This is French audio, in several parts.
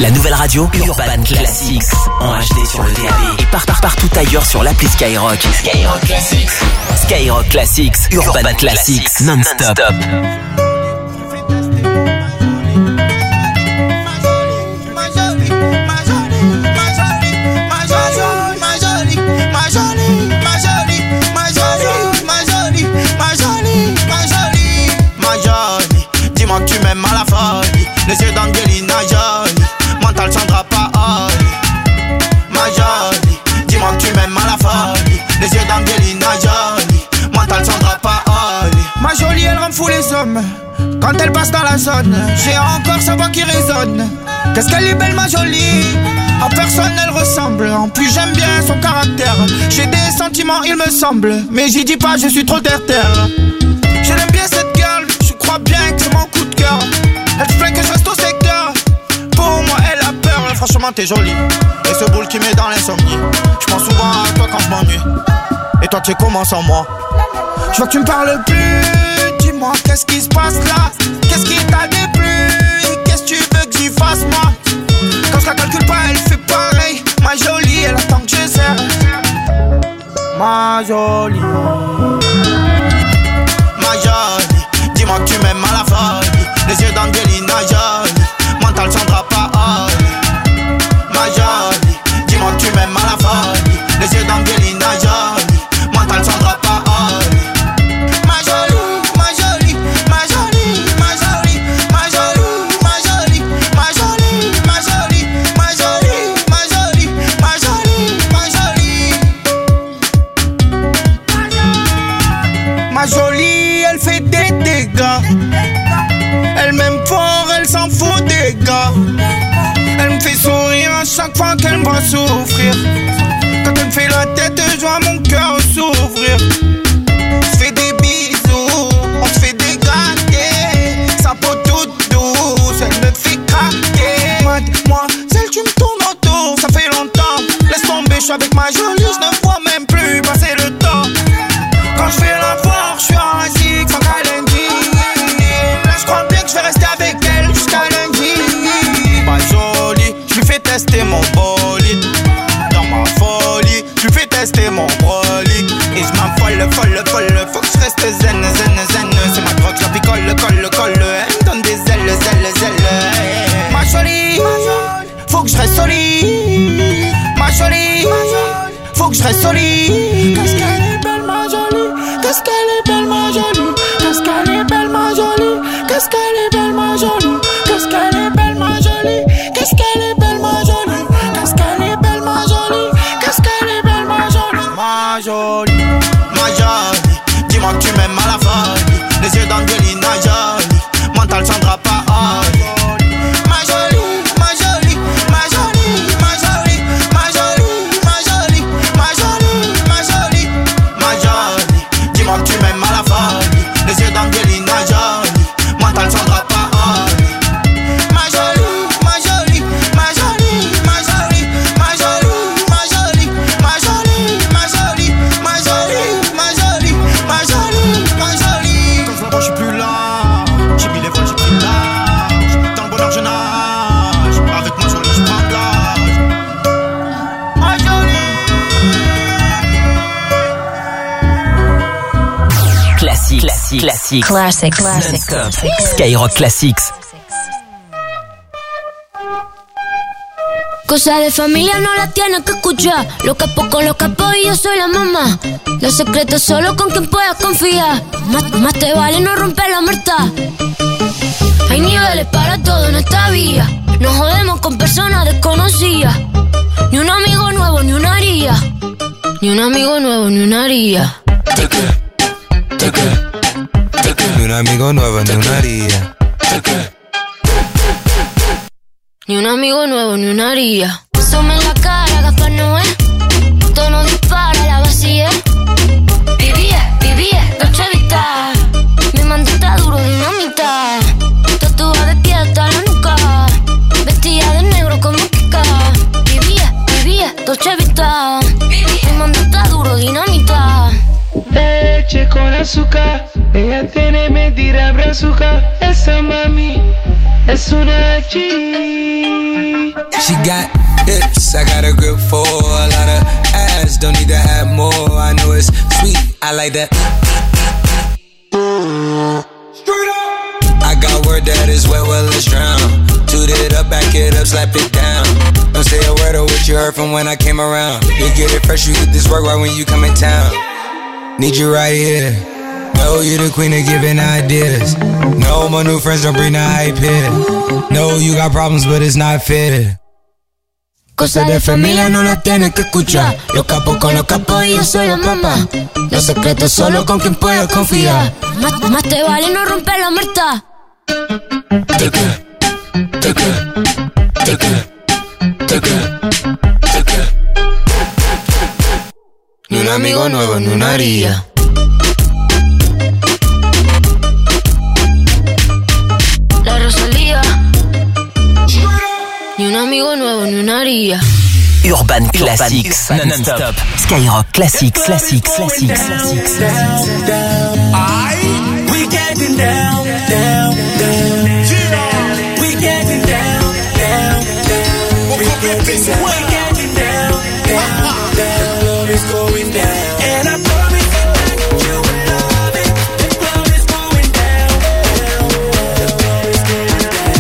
La nouvelle radio Urban Classics en HD sur le DAB et partout ailleurs sur l'appli Skyrock. Skyrock Classics. Skyrock Classics, Urban Classics, non-stop. Tu m'aimes à la folie, les yeux d'Angelina Jolie, mental Sandra Paoli. Ma jolie, dis-moi que tu m'aimes à la folie, les yeux d'Angelina Jolie, mental Sandra Paoli. Ma jolie, elle rend fou les hommes quand elle passe dans la zone. J'ai encore sa voix qui résonne. Qu'est-ce qu'elle est belle ma jolie, à personne elle ressemble. En plus j'aime bien son caractère. J'ai des sentiments il me semble, mais j'y dis pas je suis trop terre-terre. Je l'aime bien cette girl, je crois bien que c'est mon coup de cœur. Elle se plaint que je reste au secteur. Pour moi elle a peur, franchement t'es jolie. Et ce boule qui met dans l'insomnie. Je pense souvent à toi quand je m'ennuie. Et toi tu es comment sans moi? Je vois que tu me parles plus. Dis-moi qu'est-ce qui se passe là? Qu'est-ce qui t'a déplu? Qu'est-ce que tu veux que j'y fasse moi? Quand je la calcule pas elle fait pareil. Ma jolie elle attend que je serre. Ma jolie. Ma jolie, dis-moi que tu m'aimes à la folie. Les yeux d'Angelina Jolie, mental Sandra Paoli. Ma jolie, dis-moi que tu m'aimes à la folie. Les yeux d'Angelina Jolie, mental Sandra Paoli. Ma jolie, ma jolie, ma jolie, ma jolie, ma jolie, ma jolie, ma jolie, ma jolie, ma jolie, ma jolie, ma jolie, ma jolie. Ma jolie, elle fait des dégâts. Elle m'aime fort, elle s'en fout des gars. Elle me fait sourire à chaque fois qu'elle me voit souffrir. Quand elle me fait la tête, je vois mon cœur s'ouvrir. On se fait des bisous, on se fait des gâtés. Sa peau toute douce, elle me fait craquer. Mademoiselle, tu me tournes autour, ça fait longtemps. Laisse tomber, je suis avec ma jolie, je ne vois même plus passer le temps. Quand je fais la foire, je suis assis sans calendrier. Là je crois bien que je vais rester avec elle jusqu'à lundi. Pas jolie, je lui fais tester mon bolide. Dans ma folie, je lui fais tester mon brolic. Et je m'affole, folle, faut que je reste zen. C'est ma drogue, je la picole, colle. Elle me donne des ailes. Ma jolie, faut que je reste solide. Ma jolie, faut que je reste solide. Qu'est-ce qu'elle est belle ma jolie. Qu'est-ce qu'elle est belle ma jolie. Qu'est-ce qu'elle est belle ma jolie. Qu'est-ce qu'elle est belle ma jolie. Qu'est-ce qu'elle est belle ma jolie. Qu'est-ce qu'elle est belle ma jolie. Qu'est-ce qu'elle est belle ma jolie. Qu'est-ce qu'elle est belle ma jolie. Ma jolie, ma jolie, dis-moi que tu m'aimes à la folie. Les yeux d'Angelina Jolie, mental Sandra Paoli. Ma jolie, ma jolie, ma jolie, ma jolie, ma jolie, ma jolie, ma jolie, ma jolie, ma jolie, dis-moi que tu m'aimes à la folie. Les yeux d'Angelina Jolie, mental Sandra Paoli. Ma jolie, ma jolie, ma jolie, ma jolie, ma jolie, ma jolie, ma jolie, ma jolie, ma jolie, ma jolie, ma jolie, ma jolie. Quand je la vois, je suis plus là. J'ai mis les voiles, j'ai pris l'âge. Dans le bonheur, je nage. Avec ma jolie, je prends de l'âge. Ma jolie. Classics. Non-stop. Skyrock Classics. Cosas de familia no las tienes que escuchar. Los capos con los capos y yo soy la mamá. Los secretos solo con quien puedas confiar. Más te vale no romper la muerta. Hay niveles para todo en esta vía. No jodemos con personas desconocidas. Ni un amigo nuevo ni una haría. Ni un amigo nuevo ni una haría. Ni un amigo nuevo ni una haría. Ni un amigo nuevo ni una haría. Asome en la cara, Gaspar Noé. Tono dispara, la vacía. Vivía, Dolce Vita. Mi mandita duro, dinamita. Tatuada de pie hasta la nuca. Vestida de negro como Kika. Vivía, Dolce Vita. Mi mandita duro, dinamita. Leche con azúcar. Ella tiene medida brazuca. Esa mami Eso de aquí. She got hips, I got a grip for a lot of ass, don't need to have more. I know it's sweet, I like that. I got word that is wet, well it's drown. Toot it up, back it up, slap it down. Don't say a word of what you heard from when I came around. You get it fresh, you get this work right when you come in town. Need you right here. No, you the queen of giving ideas. No, my new friends don't bring the hype here. No, you got problems, but it's not fair. Cosas de familia no las tienes que escuchar. Los capos con los capos y yo soy la mamá. Los secretos solo con quien puedas confiar. Más te vale no romper la muerta. Ni un amigo nuevo, ni una haría. La Rosalía. Ni un amigo nuevo, ni una haría. Urban Classics non-stop. Skyrock Classics. We getting down, down, down. We getting down, down, down. We getting down, down, down. Love is going down, and I promise you you will love it. The love is going down, down, down. The love is going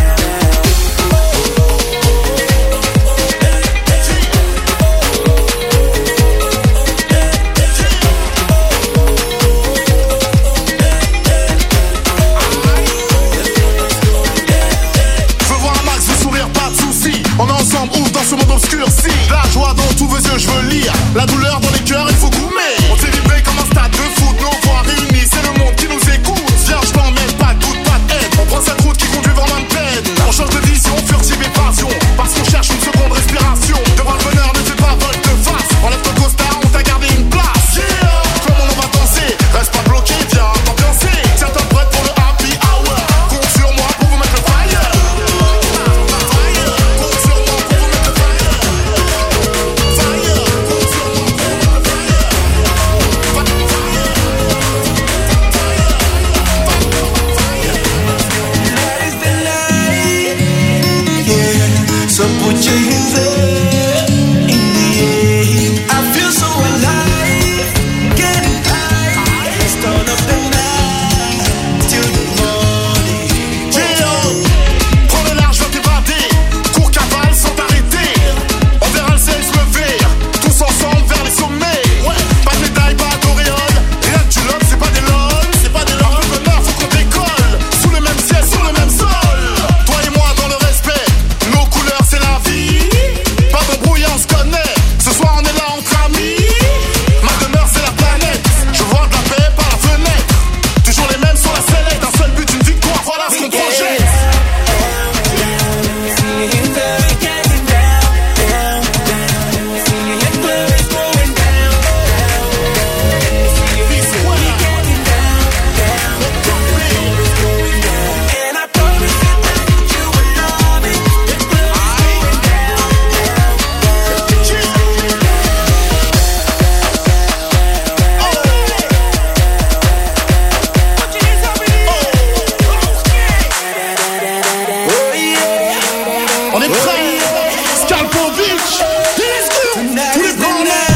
on est ensemble, ouvre dans ce monde obscurci. La joie dans tous vos yeux, je veux lire. La douleur dans les cœurs, il faut goumer. On s'est vibré comme un stade de foot. Nos voix réunies, c'est le monde qui nous écoute. Viens, je t'emmène, pas de doute, pas de haine. On prend cette route qui conduit vers même peine. On change de vision, furtive et passion. Parce qu'on cherche une seconde respiration. Devant le bonheur, ne fais pas volte-face. Enlève ton costard, on t'a gardé une place. Yeah, comment on va danser? Reste pas bloqué, viens t'ambiancer. Tiens-toi prête pour le happy hour. Compte sur moi pour vous mettre le fire. So put your hands up in the air. I feel so alive, getting high. Let's turn up the night till the morning. Yeah, prends le large, va t'évader. Cours, cavale sans t'arrêter. On verra le ciel se lever. Tous ensemble vers les sommets. Ouais, pas de médaille, pas d'auréole. Rien que du love, c'est pas des lol. C'est pas des lol. Un peu bonheur, faut qu'on décolle. Sous le même ciel, sur le même sol. Toi et moi dans le respect. Nos couleurs, c'est la vie. Pas d'embrouille, on se connaît. Ce soir, on est là entre amis. Ma demeure, c'est la planète. Je vois de la paix par la fenêtre. Toujours les mêmes sur la sellette. Un seul but, une victoire. Voilà ce qu'on projette. On est prêts, Skalpovic, let's go, tous les plans en l'air.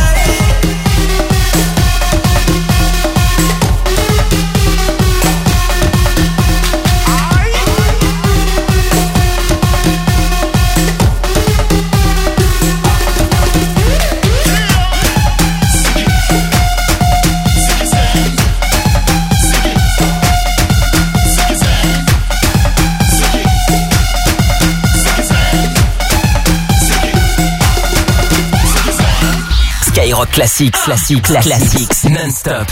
Skyrock Classics non-stop.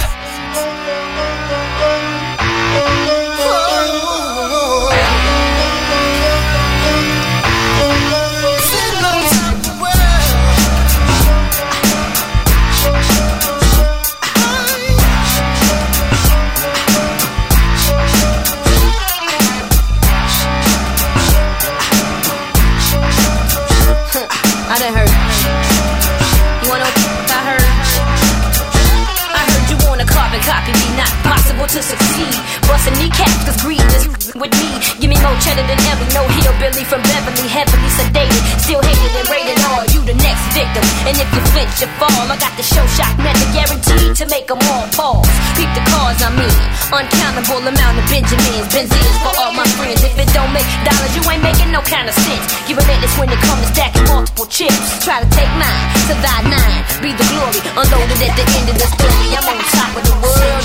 I done heard. You wanna know what I heard? I heard you wanna carbon copy me, not possible. able to succeed. Busting kneecaps, cause greed is with me. Give me more cheddar than ever. No hillbilly from Beverly, heavily sedated. Still hated and rated R. You the next victim. And if you flinch, you fall. I got the show shock method guaranteed to make them all pause. Peep the cars I'm in. Uncountable amount of Benjamins. Benzines for all my friends. If it don't make dollars, you ain't making no kind of sense. Give a minute when it comes to stacking multiple chips. Try to take mine, survive 9. Be the glory. Unloaded at the end of the story. I'm on top of the world.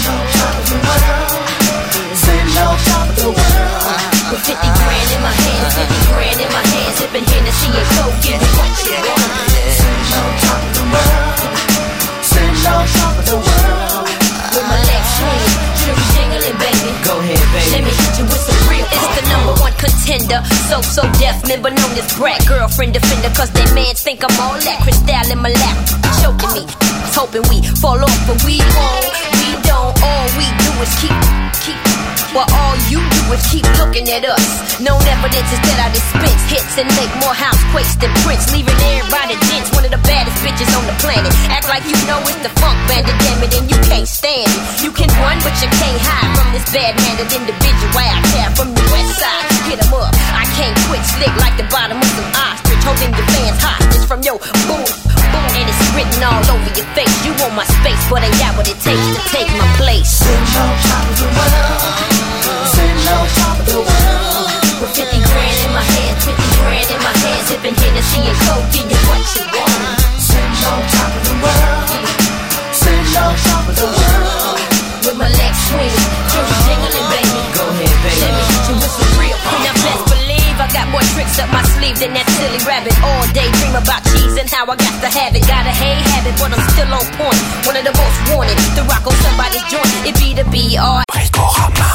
Sitting on top of the world. With 50 grand in my hands, 50 grand in my hands. Sipping Hennessy and Coke, give me what you want. Sitting on top of the world. Sitting on top of the world. With my legs swinging, jury jingling, baby. Go ahead, baby. Let me hit you with some real. It's the #1 contender. So deaf member known as brat. Girlfriend defender, cause they mans think I'm all that. Crystal in my lap, choking me. Hoping we fall off, but we won't. We don't. All we do is keep. Well, all you do is keep looking at us. Known evidence is that I dispense hits and make more housequakes than Prince, leaving everybody dense. One of the baddest bitches on the planet. Act like you know it's the funk bandit, damn it, and you can't stand it. You can run, but you can't hide from this bad-mannered individual I care from the west side. Hit 'em up, I can't quit, slick like the bottom of an ostrich, holding your fans hostage from your boom, boom, and it's written all over your face. You want my space, but ain't got what it takes to take my place. Sitting on top of the world. Sitting on top of the world. With 50 grand in my hand, 50 grand in my hand. Sipping Hennessy and Coke, give you what you want. Sitting on top of the world. Sitting on top of the world. With my legs swinging, jury jingling, baby. Go ahead, baby. Let me hit you with some real. Now best believe I got more tricks up my sleeve than that silly rabbit. All day dream about cheese and how I got to have it. Got a hay habit, but I'm still on point. One of the most wanted to rock on somebody's joint. It be the B.R. Bricorama.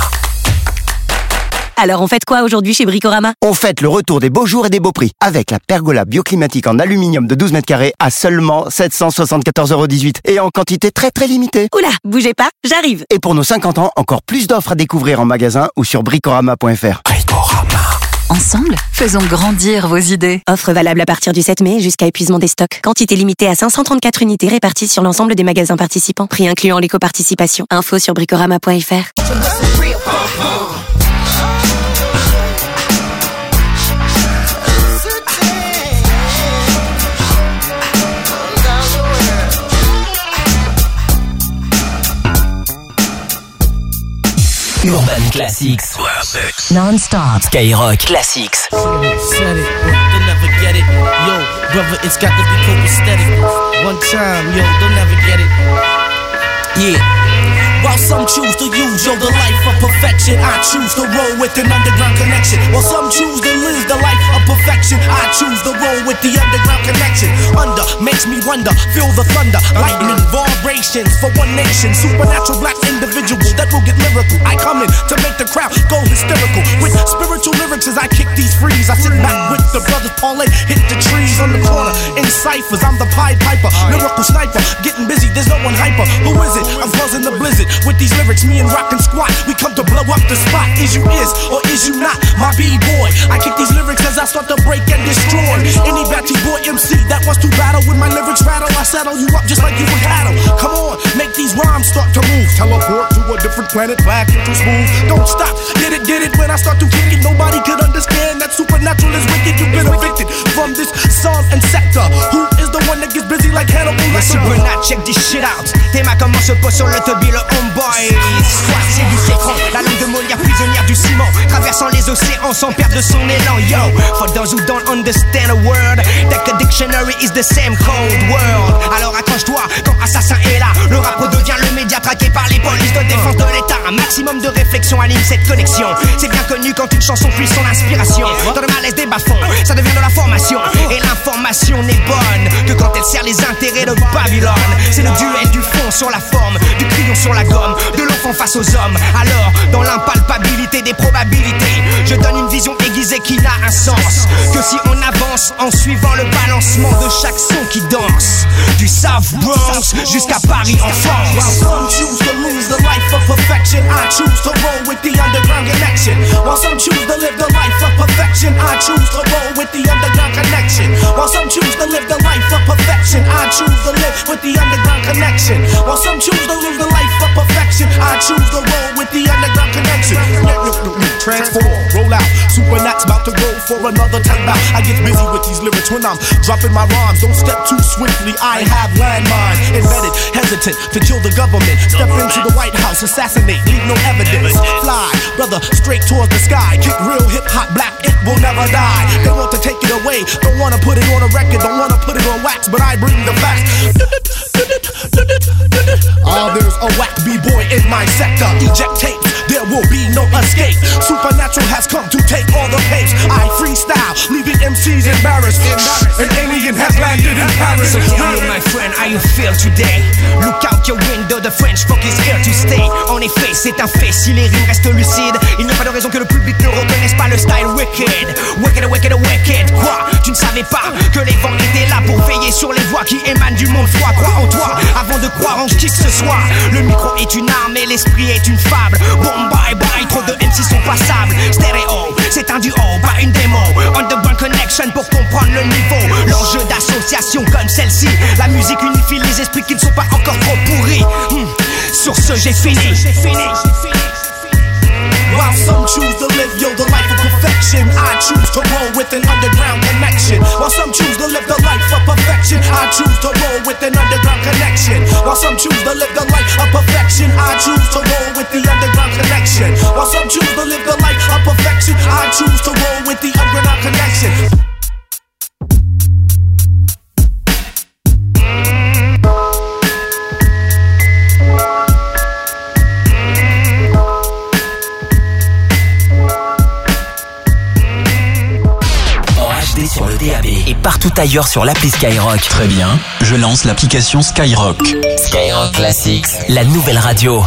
Alors on fête quoi aujourd'hui chez Bricorama? On fête le retour des beaux jours et des beaux prix avec la pergola bioclimatique en aluminium de 12 mètres carrés à seulement 774,18 € et en quantité très très limitée. Oula, bougez pas, j'arrive. Et pour nos 50 ans, encore plus d'offres à découvrir en magasin ou sur bricorama.fr. Bricorama. Ensemble, faisons grandir vos idées. Offre valable à partir du 7 mai jusqu'à épuisement des stocks. Quantité limitée à 534 unités réparties sur l'ensemble des magasins participants. Prix incluant l'éco-participation. Info sur bricorama.fr. Urban Classics. Non-stop. Skyrock Classics. Said it, they'll never get it. Yo, brother, it's got to be copacetic. One time, yo, they'll never get it. Yeah. While some choose to use, yo, the life of perfection, I choose to roll with an underground connection. While some choose to live the life of perfection, I choose to roll with the underground connection. Under makes me wonder, feel the thunder, lightning, vibrations for one nation. Supernatural black individual that will get lyrical. I come in to make the crowd go hysterical. With spiritual lyrics as I kick these frees. I sit back with the brothers parlay, hit the trees on the corner in ciphers. I'm the Pied Piper, lyrical sniper, getting busy. There's no one hyper. Who is it? I'm buzzing the blizzard. With these lyrics, me and Rock and Squat, we come to blow up the spot. Is you is or is you not my B-boy? I kick these lyrics as I start to break and destroy any batty boy MC that wants to battle. With my lyrics rattle, I settle you up just like you would cattle. Come on, make these rhymes start to move. Teleport to a different planet, black and too smooth. Don't stop, get it when I start to kick it. Nobody could understand that supernatural is wicked. You've been evicted from this song and sector. Who is the one that gets busy like Hannibal Lecter? Supernat, check this shit out. Tes mains comment se pose sur le toby, le homeboy. Squat, c'est du sécran. La langue de Molière, prisonnière du ciment. Traversant les océans sans perdre son élan. Yo, for those who don't understand a word, that the dictionary is the same cold world. Alors accroche-toi quand Assassin est là. Le rap redevient le média traqué par les polices de défense de l'État. Un maximum de réflexion anime cette connexion. C'est bien connu quand une chanson puise son inspiration. Dans le malaise des bas-fonds, ça devient de la formation. Et l'information n'est bonne que quand elle sert les intérêts de Babylone. C'est le duel du fond sur la forme, du crayon sur la gomme, de l'enfant face aux hommes. Alors, dans l'impalpabilité des probabilités, je donne une vision aiguisée qui n'a un sens que si on avance en suivant le balancement de chaque son qui danse. Du South Bronx jusqu'à Paris en France. While some choose to lose the life of perfection, I choose to roll with the underground connection. While some choose to live the life of perfection, I choose to roll with the underground connection. While some choose to live the life of perfection, I choose to live with the underground connection. While some choose to live the life of perfection, perfection. I choose to roll with the underground connection. Transform, roll out. Supernats about to go for another time out. I get busy with these lyrics when I'm dropping my rhymes. Don't step too swiftly, I have landmines embedded, hesitant to kill the government. Step into the White House, assassinate, leave no evidence. Fly, brother, straight towards the sky. Kick real hip-hop black, it will never die. They want to take it away, don't wanna put it on a record, don't wanna put it on wax, but I bring the facts. There's a whack b-boy in my sector. Eject tapes, there will be no escape. Supernatural has come to take all the pace. I freestyle, leaving MCs embarrassed. An alien has landed in Paris. So tell me, my friend, how you feel today? Look out your window, the French funk is here to stay. En effet, c'est un fait, si les rimes restent lucides, il n'y a pas de raison que le public ne reconnaisse pas le style wicked. Wicked, wicked, wicked. Quoi? Tu ne savais pas que les vents étaient là pour veiller sur les voix qui émanent du monde froid. Crois en toi avant de croire en qui que ce soit. Le micro est une arme et l'esprit est une fable. Bon bye bye, trop de MC sont passables. Stéréo, c'est un duo, pas une démo. Underground connection pour comprendre le niveau. L'enjeu d'association comme celle-ci. La musique unifie les esprits qui ne sont pas encore trop pourris. Sur ce, j'ai fini. While some choose to live, yo, the life of perfection, I choose to roll with an underground connection. While some choose to live the life of perfection, I choose to roll with an underground connection. While some choose to live the life of perfection, I choose to roll with the underground connection. While some choose to live the life of perfection, I choose to roll with the underground connection. Sur le DAB et partout ailleurs sur l'appli Skyrock. Très bien, je lance l'application Skyrock. Skyrock Classics, la nouvelle radio.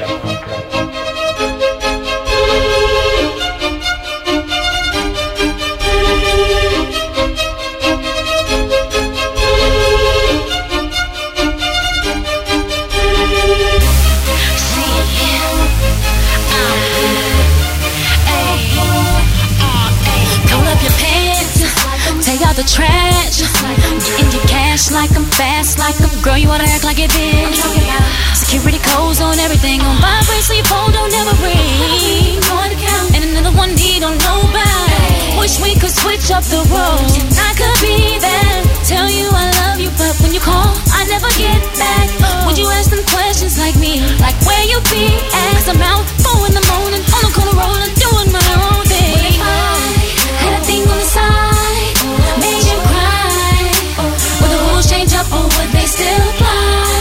The trash, getting your cash like I'm fast, like I'm girl. You wanna act like it is? Security codes on everything, on vibrate, so your phone don't ever ring. And another one need on nobody. Wish we could switch up the roles. I could be there, tell you I love you, but when you call, I never get back. Would you ask them questions like me, like where you be at? 'Cause I'm out 4 in the morning, on the corner rolling, doing my own thing. Had a thing on the side. Or would they still apply?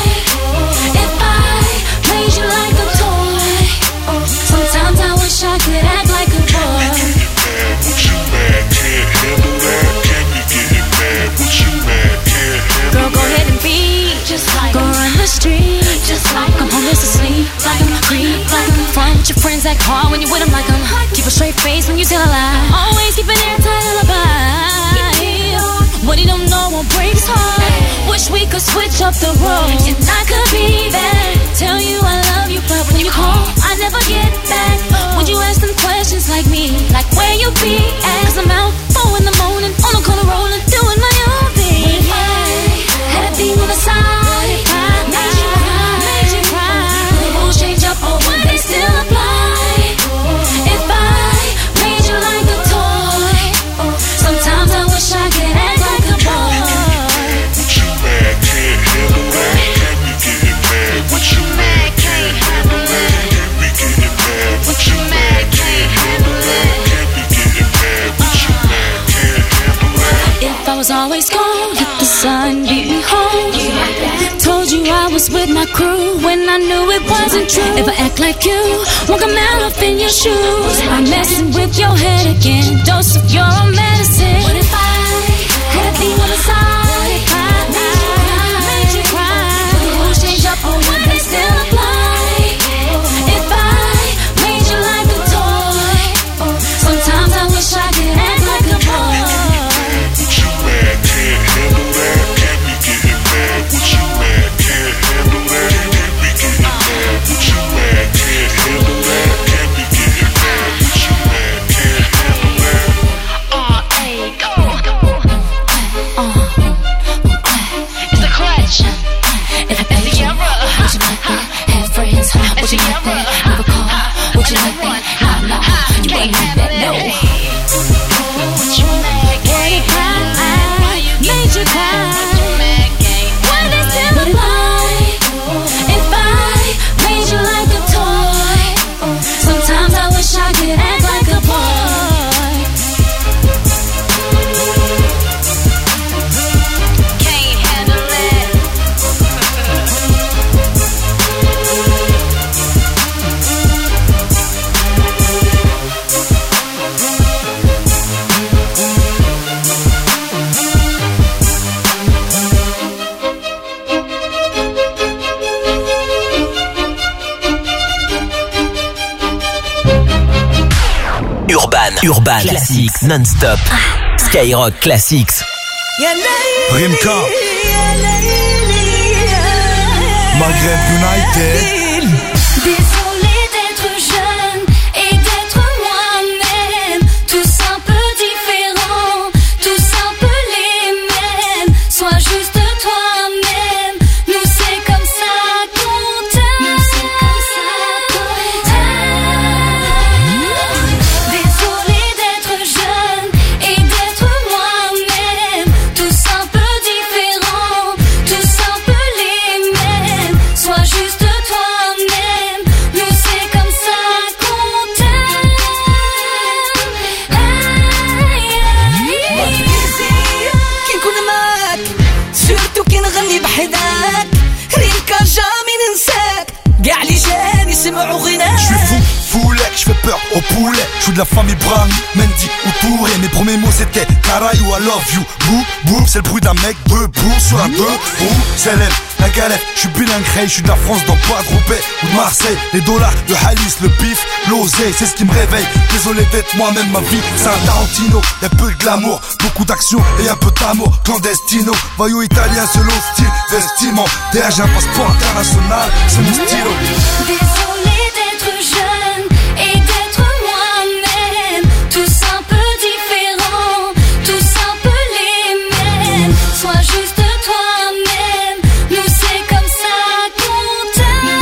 If I played you like a toy, sometimes I wish I could act like a boy. What you mad? Can't handle that? Can't be getting mad? What you mad? Can't handle Girl, go ahead and be just like go run the street, just like I'm homeless asleep, like I'm creep, like I'm front with your friends, act hard when you with them, like I'm keep a straight face when you tell a lie. Always keep an airtight alibi. What he don't know won't break his heart. Wish we could switch up the roles. And I could be there, tell you I love you, but when you call, I never get back. Would you ask them questions like me, like where you be at? 'Cause I'm out 4 in the morning, on the corner rolling, doing my own thing. Had a thing on the side, if I made you cry, the rules change up, or would they still apply? If I made you like a toy, sometimes I wish I could act like a boy. What you mad? Can't handle that? Can't be getting mad? What you mad? Can't handle that? Can't be getting mad? What you mad? Can't handle that? Can't be getting mad? What you mad? Can't handle that? If I was always gone, let the sun beat me home. Told you I was with my crew when I knew it wasn't true. If I act like you, won't come out up in your shoes. I'm messing with your head again, dose of your own medicine. What if I had a thing on the side? If I made you cry, would the rules change up, or would they still apply? If I made you like a toy, sometimes I wish I could act like a boy. What you mad? Can't handle that? Can't be getting mad? What you mad? Can't handle that? Can't be getting mad? What you mad? Can't handle that? Can't be getting mad? What you mad? Can't handle that? Urban Classics non-stop. Skyrock Classics. Rimka. Maghreb United. Désolé d'être jeune et d'être moi-même. Tous un peu différents, tous un peu les mêmes. Sois juste toi-même. Nous c'est comme ça qu'on t'aime. Désolé d'être jeune et d'être moi-même. Tous un peu différents, tous un peu les mêmes. Sois juste toi-même. Nous c'est comme ça qu'on t'aime. كي نكون معاك سيرتو كي نغني بحداك ريمكا جامي ننساك كاع لي جاني سمعوا غناك. Je suis fou, je fais peur au poulet. Je suis de la famille Brown, Mendy ou Touré. Mes premiers mots c'était Caray ou I love you. Bou, bou, c'est le bruit d'un mec debout sur un deux. Bou, c'est la galette. Je suis bilingue, je suis de la France, dans pas groupé ou de Marseille. Les dollars, le halis, le bif, l'oseille, c'est ce qui me réveille. Désolé d'être moi-même, ma vie, c'est un Tarantino. Y'a peu de glamour, beaucoup d'action et un peu d'amour. Clandestino, voyou italien, selon style, vestiment. Derrière j'ai un passeport international, c'est mon stylo. Désolé d'être jeune et d'être moi-même. Tous un peu différents, tous un peu les mêmes. Sois juste toi-même. Nous c'est comme ça qu'on t'aime.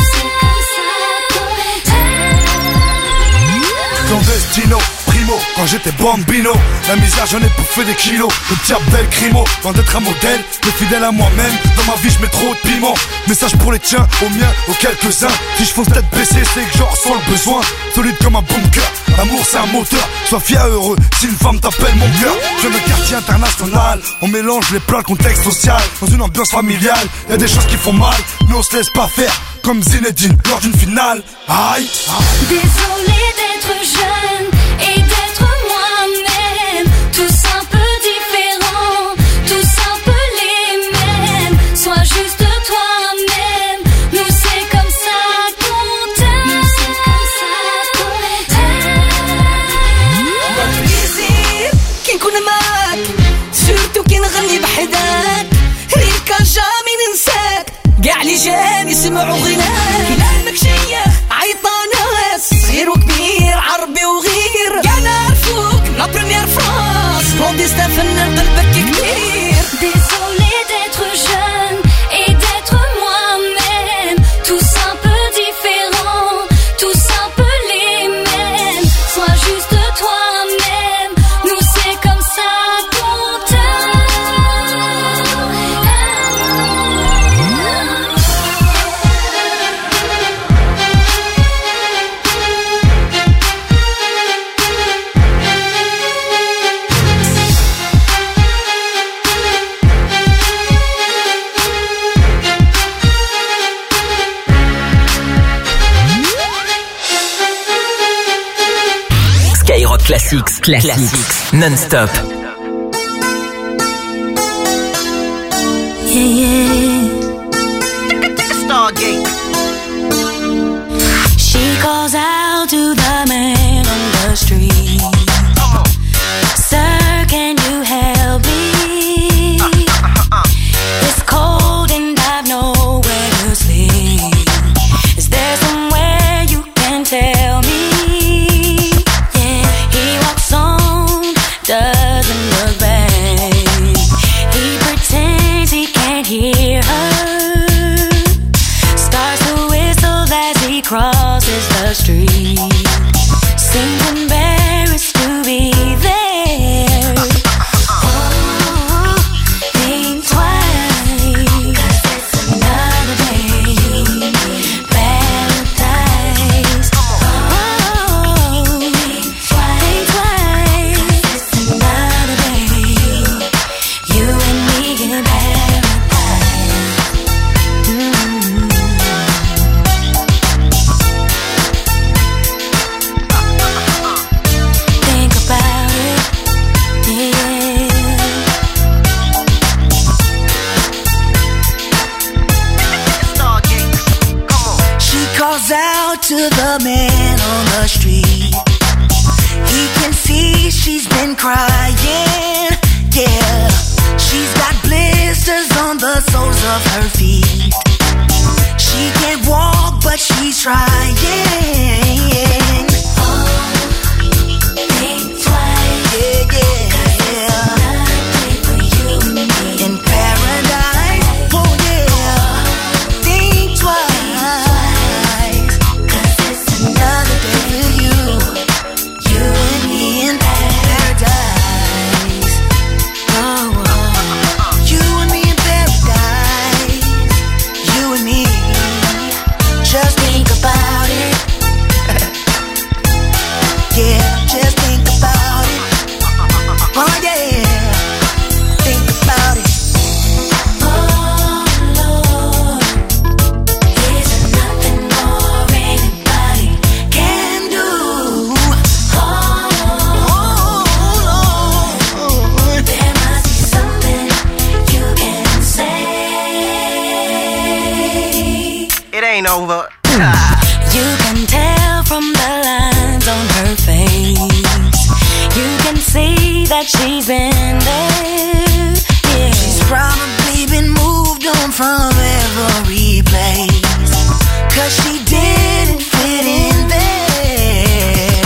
Clandestino, primo, quand j'étais bambino. La misère j'en ai bouffé des kilos. Le petit bel crimo, loin d'être un modèle, mais fidèle à moi-même. Dans ma vie je mets trop de piment. Message pour les tiens, aux miens, aux quelques-uns. Si je fonce tête baissée, c'est que j'en ressens le besoin. Solide comme un bunker, l'amour c'est un moteur. Sois fier heureux, si une femme t'appelle mon cœur. Je viens de quartier international, on mélange les plats, le contexte social. Dans une ambiance familiale, y'a des choses qui font mal, mais on se laisse pas faire. Comme Zinedine lors d'une finale. Aïe. Désolé d'être jeune et d'être moi-même. Tous un peu différents, tous un peu les mêmes. Sois juste toi-même. Nous c'est comme ça qu'on t'aime. كي نكون معاك سيرتو كي نغني بحداك ريمكا جامي ننساك كاع لي جاني سمعوا غناك. كلامك شيخ عيطان ناس صغير وكبير عربي وغير كاع نعرفوك لا بروميير فرانس كلونديستان فنان قلبك كبير. Désolé d'être jeune et d'être moi-même. Tous un peu différents, tous un peu les mêmes. Sois juste toi-même. Nous c'est comme ça qu'on Skyrock Classics non-stop. Stargate. She calls out to the man on the street. Sir, can you help me? It's cold and I've nowhere to sleep. Is there somewhere you can tell me? Yeah, he walks on, doesn't look back. He pretends he can't hear her. Starts to whistle as he crosses the street. Seems embarrassed to be there. Oh, think twice, 'cause it's another day. Paradise. Oh, think twice, 'cause it's another day. You and me in paradise. Think about it, yeah. She calls out to the man on the street. He can see of her feet. She can't walk, but she's trying. Think twice, yeah, yeah. In paradise, oh yeah. Think twice, 'cause it's another day for you, you and me in paradise. Oh, you and me in paradise, you and me. Just think about it. Yeah, just think about it. Oh yeah, think about it. Oh Lord, is there nothing more anybody can do? Oh Lord, there must be something you can say. It ain't over. You can tell from the lines on her face. You can see that she's been there. Yeah. She's probably been moved on from every place, 'cause she didn't fit in there.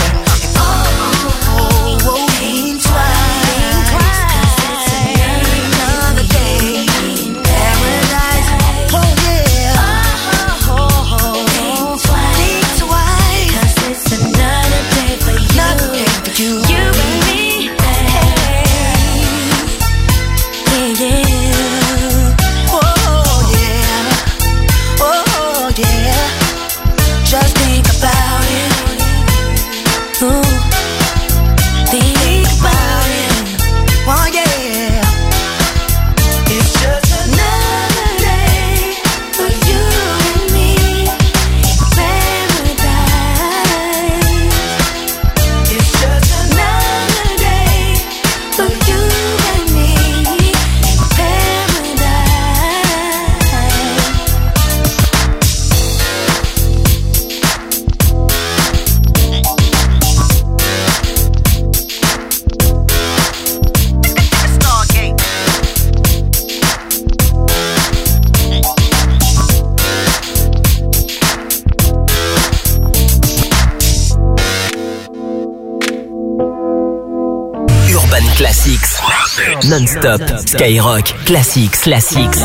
Oh, think twice, 'cause it's another day in paradise. Oh yeah. Think twice, 'cause it's another day for you, you and me. Yeah, yeah. Oh yeah, oh yeah. Just think about it. Ooh. Think about it. Oh yeah. It's just another day for you and me in paradise. It's just another day for you and me in Urban Classics. Non-stop. Skyrock. Classics. Classics.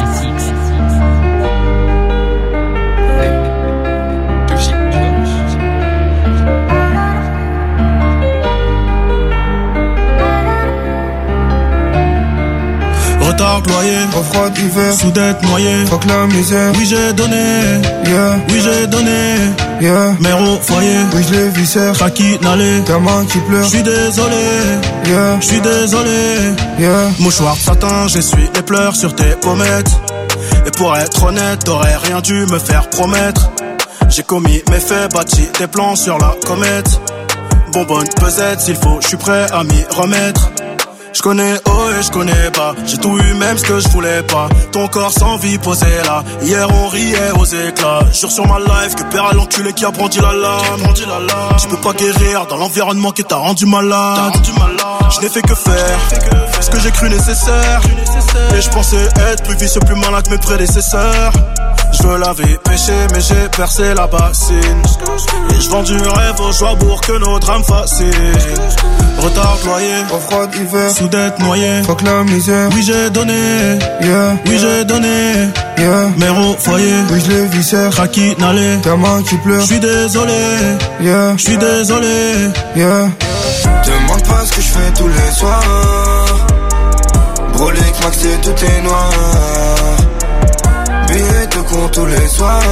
Retard loyer, au froid d'hiver, sous dette noyée, fuck la misère. oui j'ai donné, Yeah, oui j'ai donné, yeah. mère au foyer, Oui je les viscère, Chaki n'allait, gamin qui pleure. j'suis désolé, Yeah, j'suis désolé, yeah. mouchoir de satin, j'essuie les pleurs sur tes pommettes. Et pour être honnête, t'aurais rien dû me faire promettre. J'ai commis mes faits, bâti des plans sur la comète. Bonbonne pesette, s'il faut, j'suis prêt à m'y remettre. J'connais haut et j'connais bas, j'ai tout eu même ce que j'voulais pas. Ton corps sans vie posé là, hier on riait aux éclats. Jure sur ma life que père à l'enculé qui a brandi la lame. Tu peux pas guérir dans l'environnement qui t'a rendu malade. Je n'ai fait que faire ce que j'ai cru nécessaire. Et je pensais être plus vicieux, plus malin que mes prédécesseurs. Je l'avais péché mais j'ai percé la bassine. Et je vends du rêve aux joies pour que nos drames fascinent. Retard loyer, au froid d'hiver, sous dette noyée, fuck la misère. oui j'ai donné, Yeah, oui j'ai donné, yeah. mère au foyer, Oui je les viscère, Chaki n'allait, gamin qui pleure. j'suis désolé, Yeah, j'suis désolé, yeah. Demande pas ce que je fais tous les soirs. Brolic, Max et tout est noir. Billets de con tous les soirs.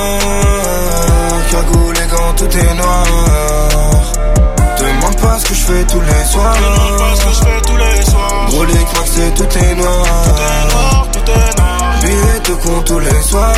Cagoule et gants, tout est noir. Demande pas ce que je fais tous les soirs. Brolic, Max et tout est noir. Billets de con tous les soirs.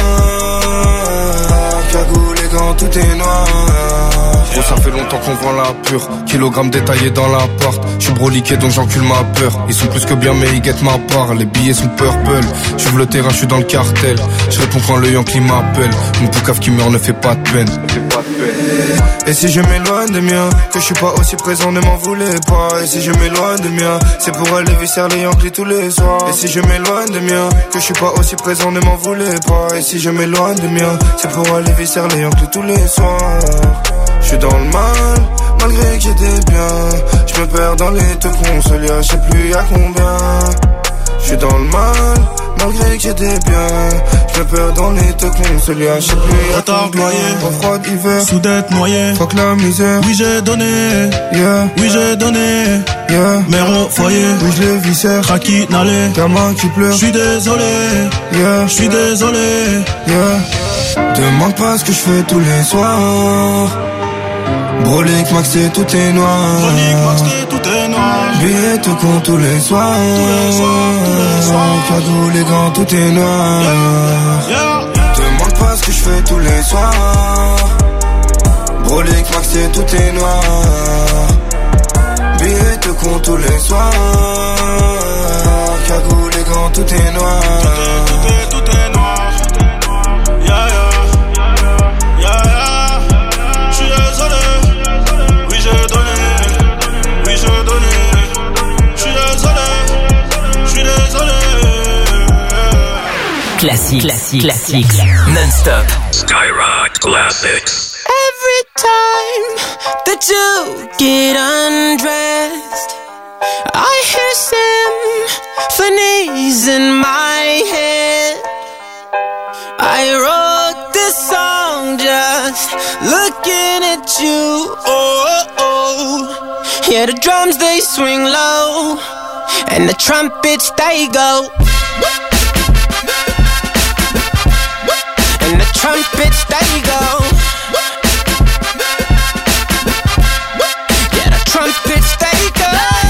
Cagoule et gants, tout est noir. Gros ça fait longtemps qu'on vend la pure. Kilogramme détaillé dans la porte. J'suis broliqué donc j'encule ma peur. Ils sont plus que bien mais ils guettent ma part. Les billets sont purple. J'ouvre le terrain, j'suis dans le cartel. J'réponds quand le Yankee m'appelle. Mon poucave qui meurt ne fait pas de peine. Et si je m'éloigne des miens, que je suis pas aussi présent, ne m'en voulez pas. Et si je m'éloigne des miens, c'est pour aller visser les Yankees tous les soirs. Et si je m'éloigne des miens, que je suis pas aussi présent, ne m'en voulez pas. Et si je m'éloigne des miens, c'est pour aller visser les Yankees tous les soirs. Je suis dans le mal, malgré que j'ai des biens. Je me perds dans les te consoler, je sais plus à combien. Je suis dans le mal, malgré que j'ai des biens. Je me perds dans les te consoler, je sais plus à combien. En froid d'hiver, sous d'être noyé. Fuck la misère. Oui j'ai donné, yeah. Oui j'ai donné, yeah. Mère au foyer, oui je les viscère. Raki n'allait, gamin qui pleure. J'suis désolé, yeah. J'suis désolé, yeah. Demande pas ce que je fais tous les soirs. Brolique, Max, c'est tout est noir. Brolique, Max, c'est tout est noir. Billets tout compte tous les soirs. Cadeau, les gants, tout est noir. Demande pas ce que je fais tous les soirs. Brolique, Max, c'est tout est noir. Billets tout compte tous les soirs. Cadeau, les gants, tout est noir. Tout est noir. Yeah, yeah. Classics, non-stop. Skyrock Classics. Every time that you get undressed, I hear symphonies in my head. I wrote this song just looking at you. Oh, oh. Yeah, the drums they swing low, and the trumpets they go. And the trumpets they go. Yeah, the trumpets they go.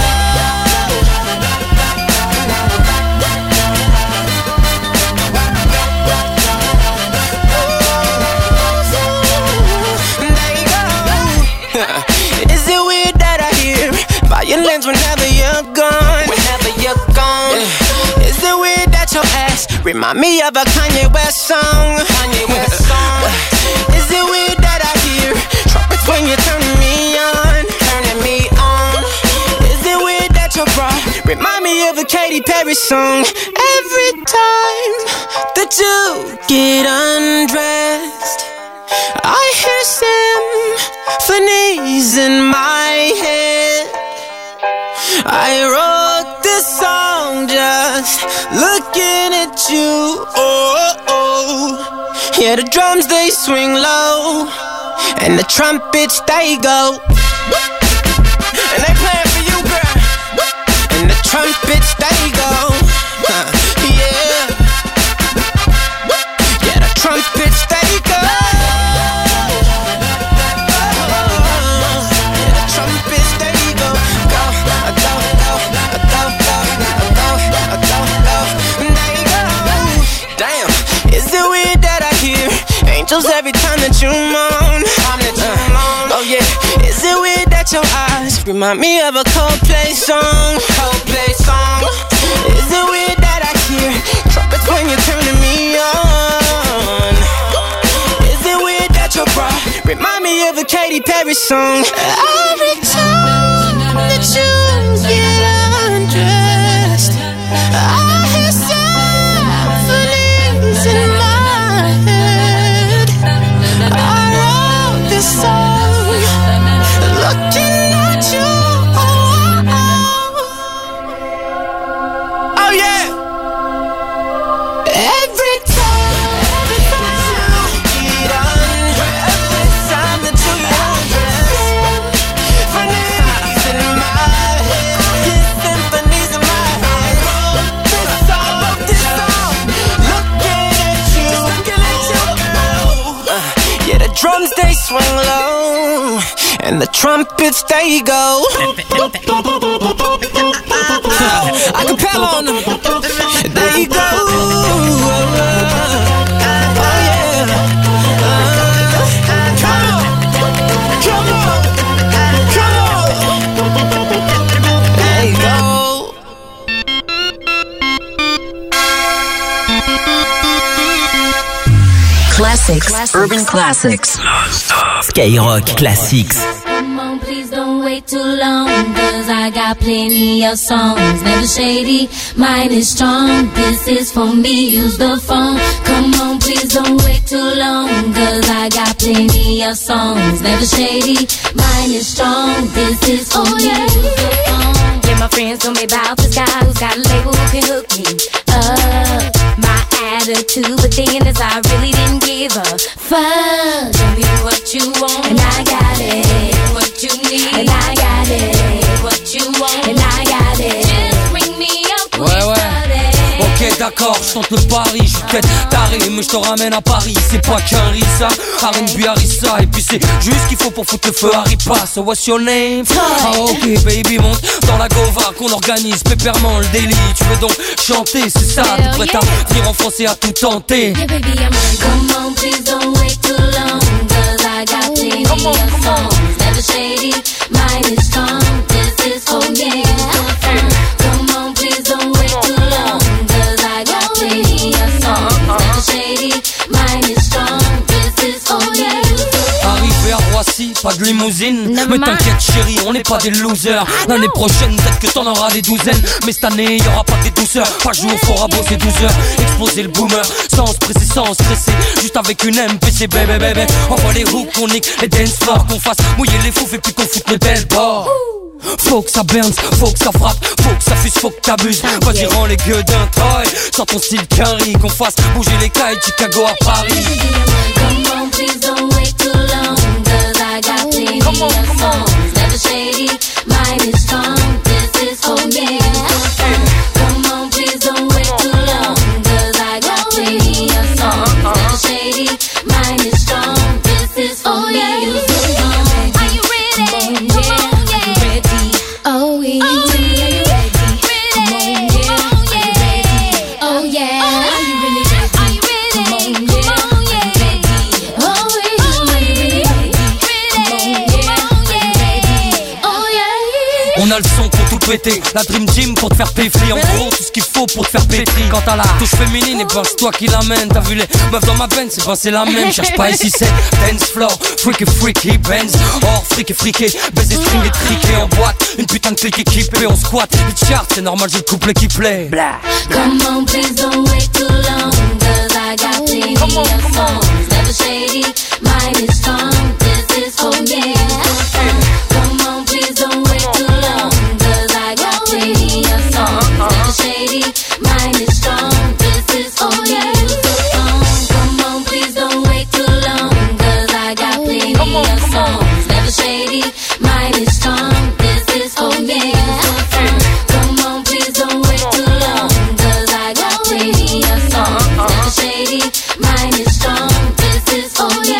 They go. Is it weird that I hear violins whenever you're gone? Whenever you're gone. Yeah. Is it weird that your ass remind me of a Kanye West song? Kanye West song. Is it weird that I hear trumpets when you're turning me on? Turning me on. Is it weird that your bra remind me of a Katy Perry song? Every time that you get undressed, I hear symphonies in my head. I wrote this song just looking at you. Oh, oh. Yeah, the drums they swing low, and the trumpets they go. And they playing for you, girl. And the trumpets they go. Yeah. Yeah, the trumpets they go. Angels every time that you moan. Oh yeah. Is it weird that your eyes remind me of a Coldplay song? Coldplay song. Is it weird that I hear trumpets when you're turning me on? Is it weird that your bra remind me of a Katy Perry song? Every time that you get undressed, I hear symphonies in my head. I wrote this song looking at you. Oh yeah. Every time that you get undressed, every time that you get undressed, symphonies in my head, symphonies in my head. This song, looking at you, girl. Yeah, the drums they swing low, and the trumpets they go. Acapella on them, there you go. Oh yeah. Come on, come on, come on. There you go. Classics, urban classics. Non-stop. Skyrock Classics. Come on, please don't wait too long, cause I got plenty of songs. Never shady, mine is strong. This is for me, use the phone. Come on, please don't wait too long, cause I got plenty of songs. Never shady, mine is strong. This is for me, use the phone. Yeah, my friends told me about this guy who's got a label who can hook me up. My attitude, but then as I really didn't give a fuck. Tell me what you want, and I got it. What you need, and I got it. What you want, and I got it. Just bring me up with it. Ok, d'accord, je tente le pari, je suis peut-être taré, mais je te ramène à Paris. C'est pas qu'un rissa, R&B Harissa. Et puis c'est juste ce qu'il faut pour foutre le feu à Ripa. So what's your name? Ah ok baby, monte dans la Gova qu'on organise, pépèrement le daily. Tu veux donc chanter, c'est ça, t'es prête à dire en français à tout tenter. Yeah baby, I'm ready. Come on, please don't wait too long, cause I got plenty of songs. Never shady, mine is strong. This is for me. Come on, please don't wait too long, cause I got plenty of songs. Never shady, mine is strong. This is for me. Arrivé à Roissy, pas de limousine. Mais t'inquiète chérie, on n'est pas des losers. L'année prochaine, peut-être que t'en auras des douzaines. Mais cette année, y'aura pas des douceurs. Pas jouer au fort à bosser 12 heures. Exploser le boomer, sans se presser, sans stresser. Juste avec une MPC, bébé, bébé. Envoie les hooks, qu'on nique les dance floors. Qu'on fasse mouiller les fous et puis qu'on foute les belles bords. Faut que ça bounce, faut que ça frappe, faut que ça fuse, faut que t'abuses. Vas-y rends les gueux d'un toy, sans ton style curry. Qu'on fasse bouger les cailles, Chicago à Paris. Come on, please don't wait too long, cause I got plenty of songs. Never shady, mine is strong. This is for me. Come on, please don't wait too long, cause I got plenty of songs. Never shady, mine is strong. This is for me. Are you ready? Come on, yeah. Are you ready? Oh, we. Are you ready? Come on, yeah. Are you ready? Oh, yeah. Are you really ready? Are you ready? Come on, yeah. Oh, we. Are you really ready? Come on, yeah. Oh, yeah. On a le son pour tout péter, la Dream Team pour te faire péfler. En gros, tout ce qu'il faut pour te faire pétrir. Quant à la touche féminine, et ben c'est toi qui l'amène. T'as vu les meufs dans ma benne, c'est la même. Cherche pas ici, c'est dance floor, freaky Benz. Or, friqué, baiser string et triqué en boîte. Une putain de clique équipée, on squatte. Les charts, c'est normal, j'ai le couplet qui plaît. Come on, please don't wait too long, cause I got plenty of songs. Never shady, mine is strong. This is for me. Come on, please don't wait too long, cause I got plenty of songs. Never shady, mine is strong. This is for me. Come on, please don't wait too long, cause I got plenty of songs. Never shady, mine is strong. This is for me. Come on, please don't wait too long, cause I got plenty of songs. Never shady, mine is strong. This is for me.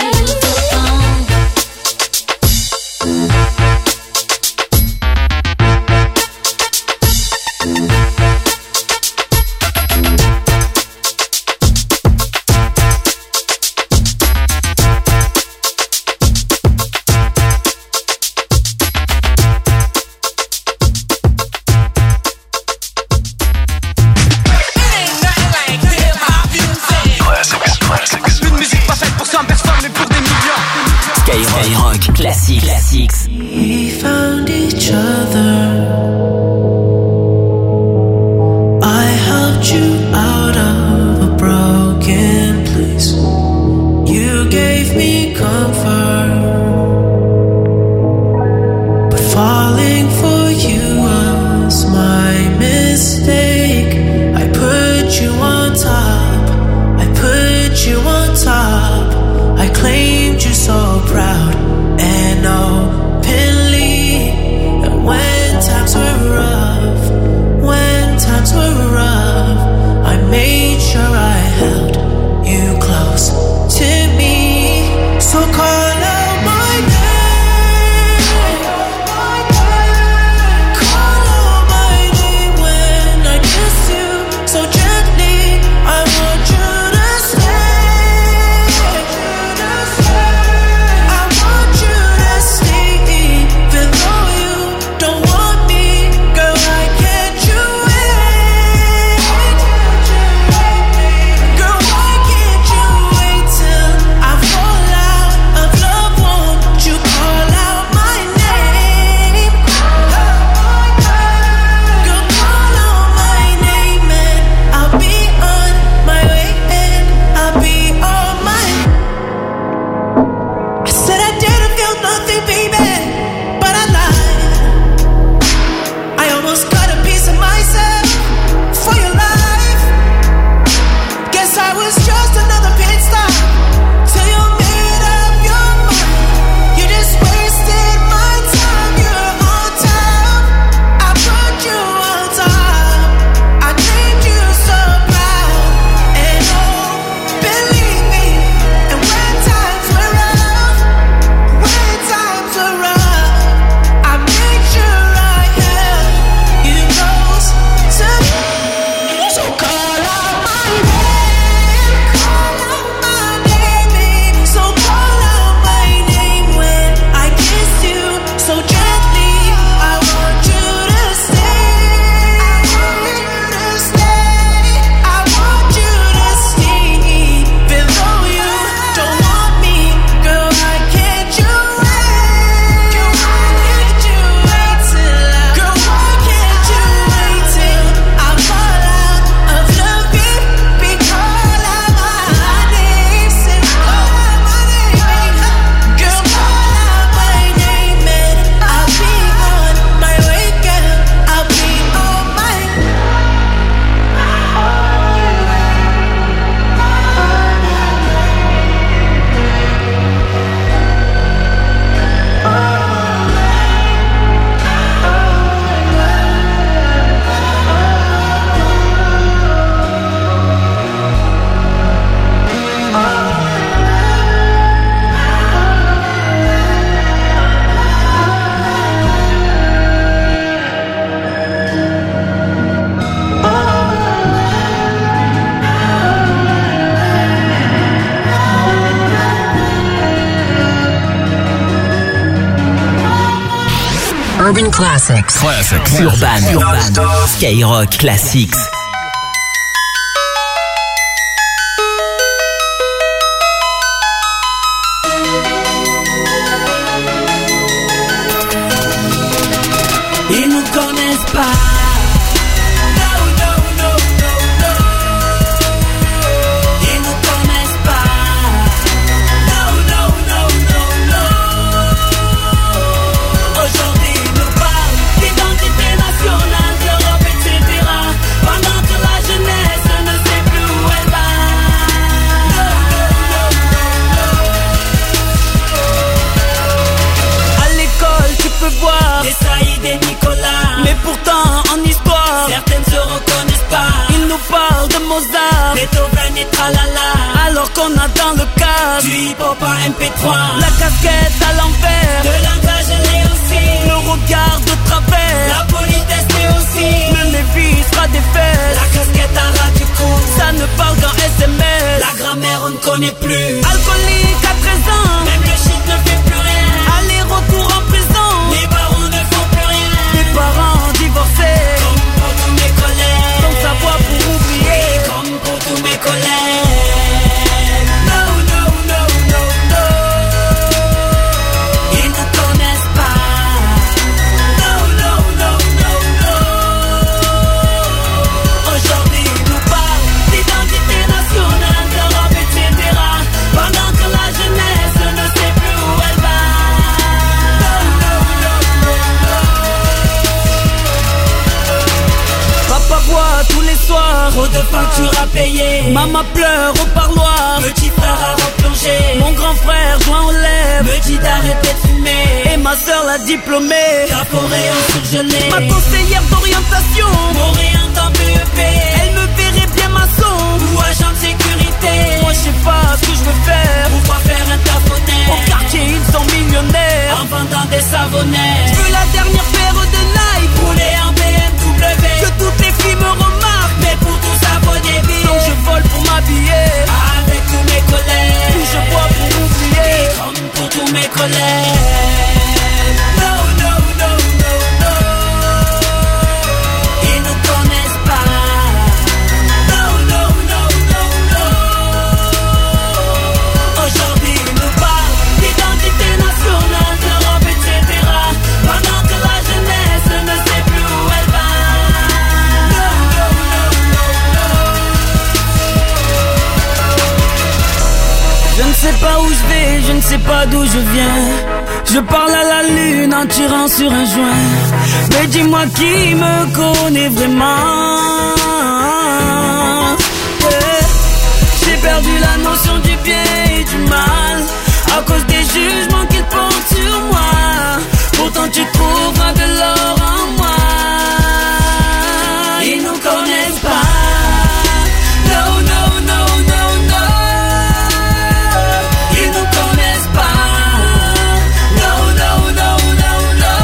Skyrock Classics. We found each other. I helped you out of a broken place. You gave me comfort, but falling for you was my mistake. I put you on top. I put you on top. I claimed you so proud and openly. And when times were rough, I made sure I held you close to me. So call out my name. Call out my name when I kiss you so gently. I want you to stay. Urban Classics. Urban. Skyrock Classics. Ils nous connaissent pas. Des Saïd et Nicolas, mais pourtant en histoire certaines se reconnaissent pas. Ils nous parlent de Mozart, Beethoven et tralala, alors qu'on a dans le cadre du hip-hop en MP3 la casquette à l'envers, de langage l'est aussi, le regard de travers, la politesse l'est aussi, le Lévi sera des fesses, la casquette à ras du cou, ça ne parle qu'en SMS, la grammaire on ne connaît plus, alcoolique à 13 ans, même le shit ne fait plus rien, aller-retour en prison, les barons ne font plus rien, les parents divorcés, comme pour tous mes collègues, sans savoir pour oublier, comme pour tous mes collègues. No, no, no, no, no. Ils ne connaissent pas. No, no, no, no, no. Aujourd'hui ils nous parlent d'identité nationale, d'Europe, etc. Pendant que la jeunesse ne sait plus où elle va. Papa boit tous les soirs, trop de factures à payer. Maman pleure au parloir, petit frère a replongé. Mon grand frère joint aux lèvres, me dit d'arrêter de fumer. Et ma soeur la diplômée, caporée en surgelé. Ma conseillère d'orientation, m'oriente en BEP. Elle me verrait bien maçon ou agent de sécurité. Moi je sais pas ce que je veux faire, pourquoi faire un taponnet. Au quartier ils sont millionnaires, en vendant des savonnets. Je veux la dernière paire de Nike, rouler en BMW. Que toutes les filles me remarquent, mais pour tout ça faut des billets. Donc je vole pour m'habiller, avec tous mes collègues. Puis je bois pour oublier, comme pour tous mes collègues. No, no, no, no, no. Ils nous connaissent pas. No, no, no, no, no. Aujourd'hui ils nous parlent d'identité nationale, d'Europe, etc. Pendant que la jeunesse ne sait plus où elle va. Je ne sais pas où je vais, je ne sais pas d'où je viens. Je parle à la lune en tirant sur un joint. Mais dis-moi qui me connaît vraiment. Yeah. J'ai perdu la notion du bien et du mal à cause des jugements qu'ils portent sur moi. Pourtant tu trouveras de l'or en moi. Ils nous connaissent pas. No, no, no, no, no. Ils nous connaissent pas. No, no, no, no, no.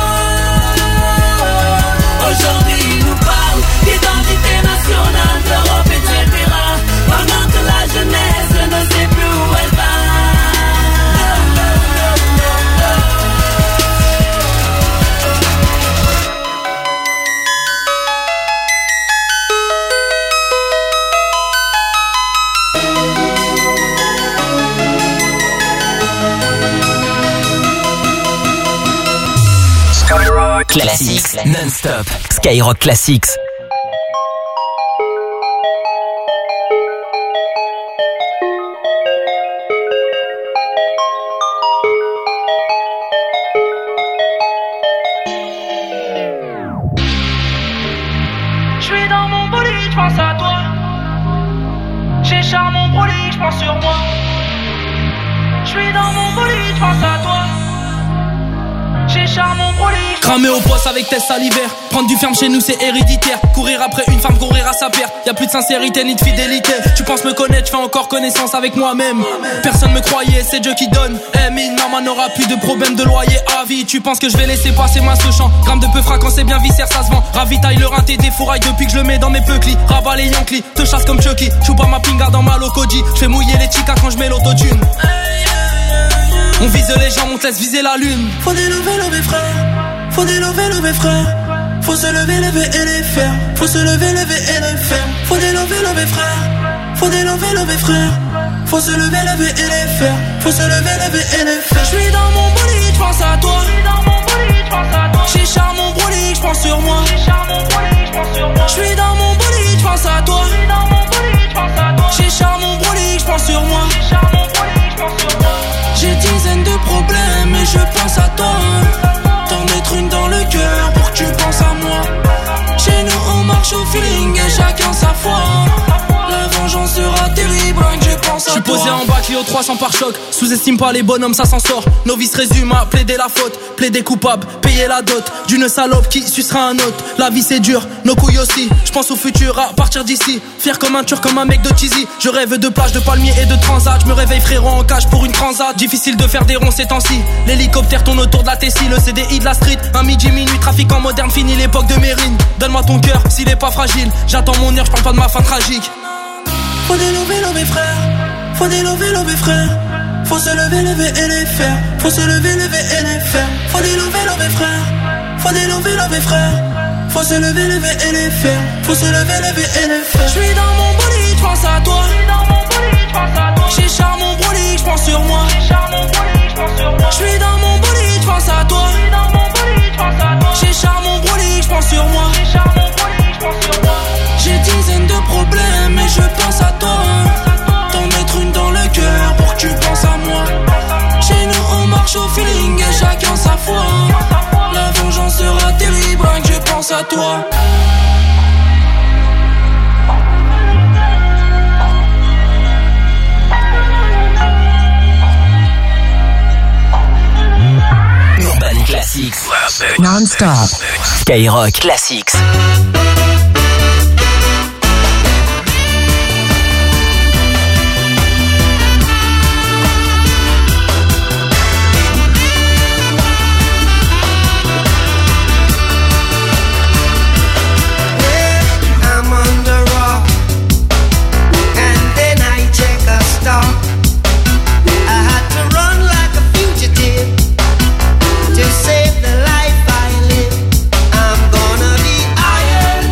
Aujourd'hui ils nous parlent d'identité nationale, d'Europe, etc. Pendant que la jeunesse ne sait plus où elle va. No, no, no, no, no. Skyrock Classics non-stop. Skyrock Classics. J'suis dans mon bolide, j'pense à toi. J'écharpe mon bolide, j'pense sur moi. J'suis dans mon bolide, j'pense à toi. J'écharpe mon bolide. Cramer au poste avec test salivaire. Prendre du ferme chez nous c'est héréditaire. Courir après une femme, courir à sa paire. Y'a plus de sincérité ni de fidélité. Tu penses me connaître, j'fais encore connaissance avec moi-même. Personne me croyait, c'est Dieu qui donne. Maman n'aura plus de problème de loyer à vie. Tu penses que je vais laisser passer moi ce champ. Gramme de peu quand c'est bien viscère, ça se vend. Ravitaille le rinté des fourrailles depuis que je le mets dans mes peuclis. Rabat les Yankees, te chasse comme Chucky. J'joue pas ma pinga dans ma locoji. J'fais mouiller les chicas quand j'mets l'autotune. On vise les gens, on te laisse viser la lune. Faut des nouvelles, mes frères. Faut délever, lever frère. Faut se lever, lever et les faire. Faut se lever, lever et les faire. Faut délever, lever frère. Faut délever, lever frère. Faut se lever, lever et les faire. Faut se lever, lever et les faire. J'suis dans mon bolide, j'pense à toi. Chicha mon bolide, j'pense sur moi. J'suis dans mon bolide, j'pense à toi. Chicha mon bolide, j'pense sur moi. J'ai dizaines de problèmes mais je pense à toi. T'en mettre une dans le cœur pour que tu penses à moi. Chez nous on marche au feeling et chacun sa foi. La vengeance sera terrible, rien que je pense à toi. J'suis posé en bas, Clio 300 par choc. Sous-estime pas les bonhommes, ça s'en sort. Novice résume à plaider la faute. Plaider coupable, payer la dot d'une salope qui sucera un autre. La vie c'est dur, nos couilles aussi. J'pense au futur à partir d'ici. Fier comme un turc, comme un mec de cheesy. Je rêve de plage, de palmiers et de transat. J'me réveille frérot en cage pour une transat. Difficile de faire des ronds ces temps-ci. L'hélicoptère tourne autour de la Tessie. Le CDI de la street, un midi minuit. Trafiquant moderne, fini l'époque de Mérine. Donne-moi ton cœur s'il est pas fragile. J'attends mon heure, j'parle pas de ma fin tragique. Faut délever, lever frère. Faut délever, lever frère. Faut se lever, lever et les faire. Faut se lever, lever et les faire. Faut délever, lever frère. Faut délever, lever frère. Faut se lever, lever et les faire. Faut se lever, lever et les faire. J'suis dans mon bolide, j'pense à toi. Chicha mon bolide, j'pense sur moi. J'suis dans mon bolide, j'pense à toi. Chicha mon bolide, j'pense sur moi. J'ai dizaines de problèmes mais je pense à toi. T'en mettre une dans le cœur pour que tu penses à moi. Chez nous on marche au feeling et chacun sa foi. La vengeance sera terrible, rien que je pense à toi. Urban Classics. Non-stop. Skyrock Classics. To save the life I live, I'm gonna be iron.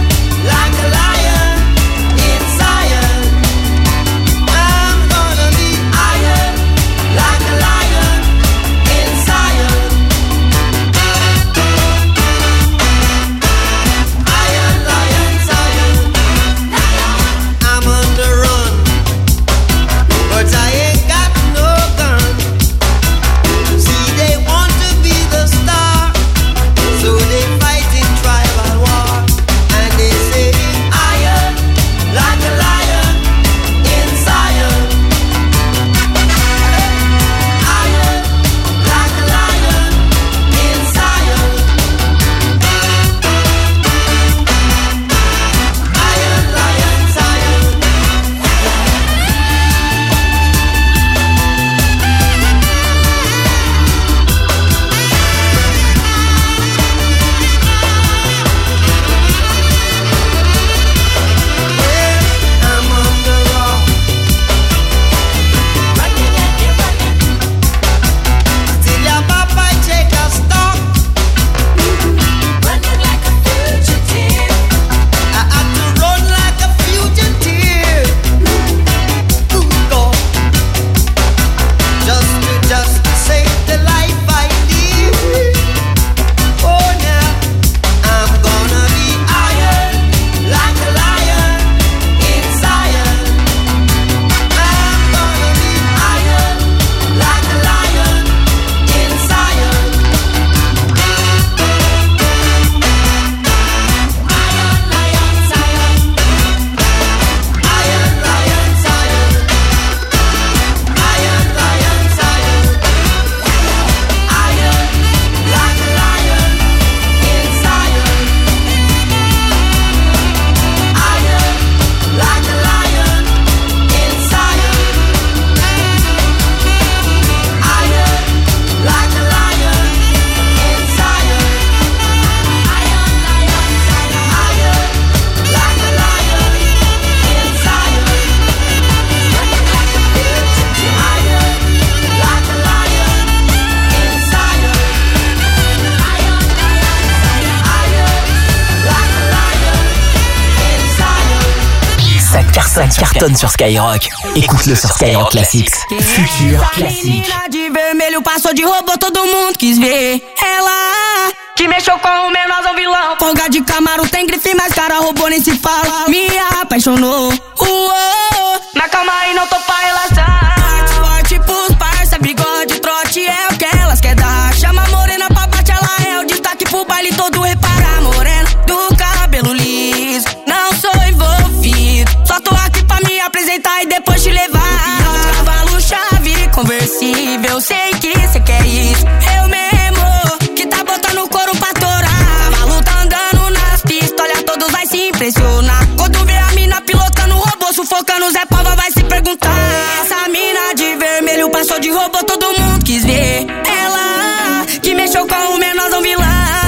cartonne sur Skyrock. Écoute-le sur Skyrock Classics. Futur Classique. De vermelho passou de robô, todo mundo quis ver. Ela que mexeu com o menorzão vilão. Folga de Camaro tem grife, mas cara robô nem se fala. Me apaixonou. Mas calma aí, não tô pra relação. Forte pros parça, bigode, trote é o que elas quer dar. Chama a morena pra bate, ela é o destaque pro baile todo. Repara, morena do cabelo liso. Não sou envolvido, só tô aqui pra me apresentar e depois te levar. Cavalo chave, conversível, sei que cê quer isso. Eu mesmo, que tá botando o couro pra torar. Cavalo tá andando nas pistas, olha, todos vai se impressionar. Quando vê a mina pilotando o robô, sufocando, Zé Pava vai se perguntar. Essa mina de vermelho passou de robô, todo mundo quis ver. Ela que mexeu com o menorzão vilão.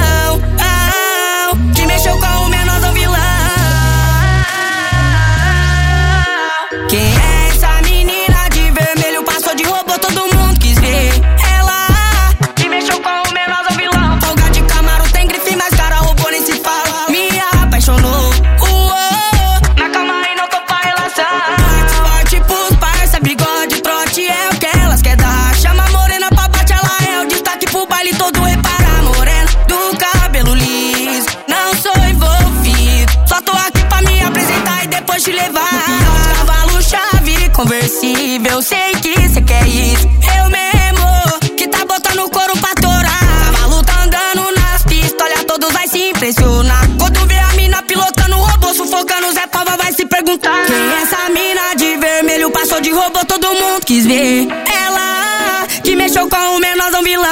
Que mexeu com o menorzão vilão. Quem é essa menina de vermelho passou de robô, todo mundo quis ver. Ela que mexeu com o menorzão vilão. Folga de Camaro tem grife, mas cara robô nem se fala. Me apaixonou. Mas calma aí, não tô pra relação. Forte pros parça, bigode, trote é o que elas quer dar. Chama a morena pra bate, ela é o destaque pro baile todo. Repara, morena do cabelo liso. Não sou envolvido, só tô aqui pra me apresentar e depois te levar. Cavalo chave, conversível, sei que cê quer isso. Eu mesmo, que tá botando o couro pra torar. Cavalo tá andando nas pistas, olha, todos vai se impressionar. Quando vê a mina pilotando o robô, sufocando, Zé Pava vai se perguntar. Quem é essa mina de vermelho passou de robô, todo mundo quis ver. Ela que mexeu com o menorzão vilão.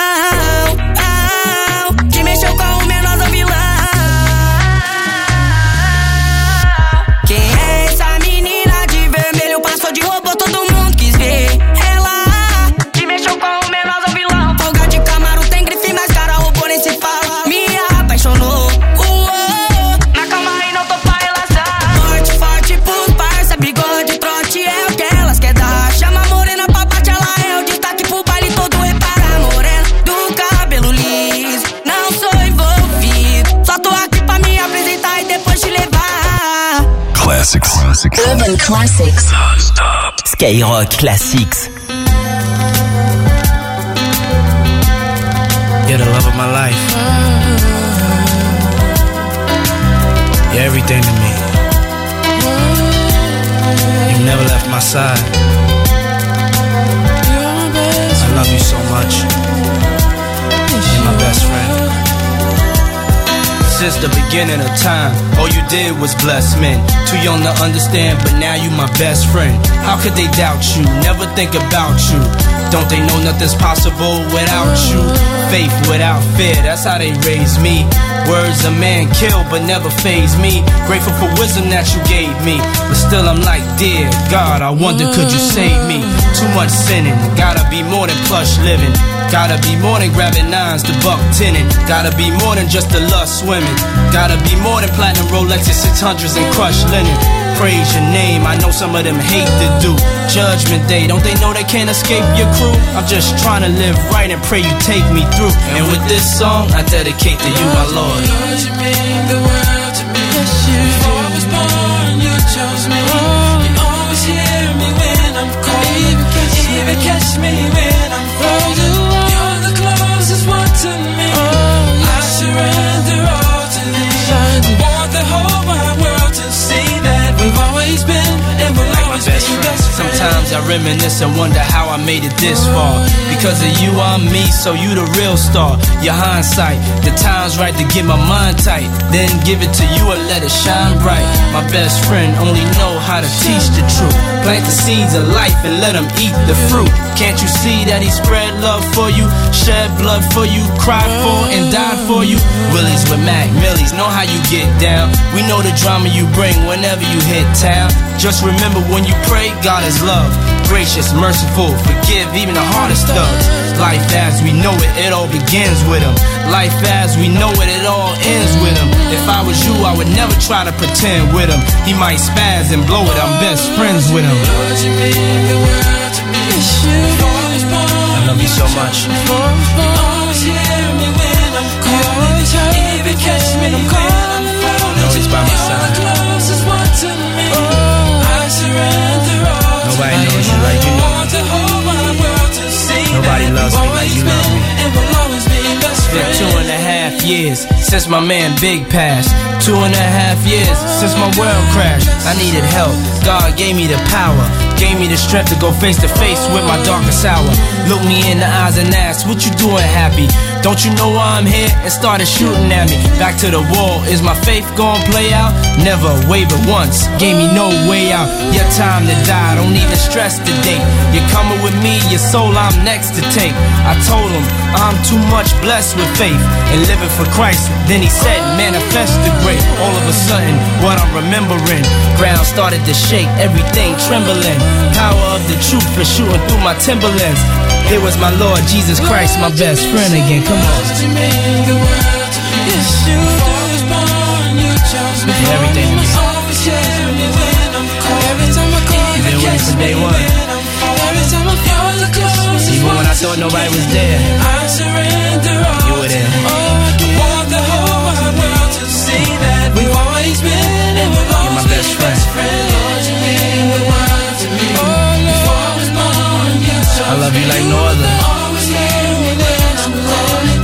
Que mexeu com o menorzão vilão. Quem é essa menina de vermelho passou de robô, todo mundo quis ver. Ela que mexeu com o menorzão vilão. Folga de Camaro tem grife, mas cara robô nem se fala. Me apaixonou. Mas calma aí, não tô pra relação. Forte pros parça, bigode, trote é o que elas quer dar. Chama a morena pra bate, ela é o destaque pro baile todo. Repara, morena do cabelo liso. Não sou envolvido, só tô aqui pra me apresentar e depois te levar. Classics. Urban Classics. Skyrock Classics. You're the love of my life. You're everything to me. You never left my side. I love you so much. You're my best friend. Since the beginning of time, all you did was bless men. Too young to understand, but now you my best friend. How could they doubt you, never think about you? Don't they know nothing's possible without you? Faith without fear, that's how they raised me. Words a man kill, but never faze me. Grateful for wisdom that you gave me, but still I'm like, dear God, I wonder could you save me? Too much sinning, gotta be more than plush living. Gotta be more than grabbing nines to buck tinning. Gotta be more than just the lust swimming. Gotta be more than platinum Rolexes, 600s and crushed linen. Praise your name, I know some of them hate to do. Judgment day, don't they know they can't escape your crew? I'm just trying to live right and pray you take me through. And with this song, I dedicate to you, my Lord. Lord, you mean the world to me. Before I was born, you chose me. You always hear me when I'm cold. Even catch me when I'm frozen. You're the closest one to me. I surrender all to thee. I want the whole wide world to see that we've always been and we'll always be best friends. Sometimes I reminisce and wonder how I made it this far. Because of you, I'm me, so you the real star. Your hindsight, the time's right to get my mind tight. Then give it to you and let it shine bright. My best friend only know how to teach the truth. Plant the seeds of life and let them eat the fruit. Can't you see that he spread love for you? Shed blood for you, cried for and died for you. Willies with Mac Millies, know how you get down. We know the drama you bring whenever you hit town. Just remember when you pray, God is love. Gracious, merciful, forgive even the hardest thugs. Life as we know it, it all begins with him. Life as we know it, it all ends with him. If I was you, I would never try to pretend with him. He might spaz and blow it, I'm best friends with him. Lord, you mean the world to me. I love you so much. You always hear me when I'm cold. Even catch me when I'm cold. You're always by my side. You're the closest one to me. I years since my man Big passed. 2.5 years since my world crashed. I needed help. God gave me the power, gave me the strength to go face to face with my darkest hour. Look me in the eyes and ask, what you doing, happy? Don't you know why I'm here? And started shooting at me. Back to the wall, is my faith gonna play out? Never wavered once, gave me no way out. Your time to die, don't even stress the date. You're coming with me, your soul I'm next to take. I told him, I'm too much blessed with faith and living for Christ. Then he said, manifest the great. All of a sudden, what I'm remembering, ground started to shake, everything trembling. Power of the truth is shooting through my Timberlands. Here was my Lord Jesus Christ, my best friend again. Come on. Everything to me. You've been with me from day one. Even when I thought nobody was there.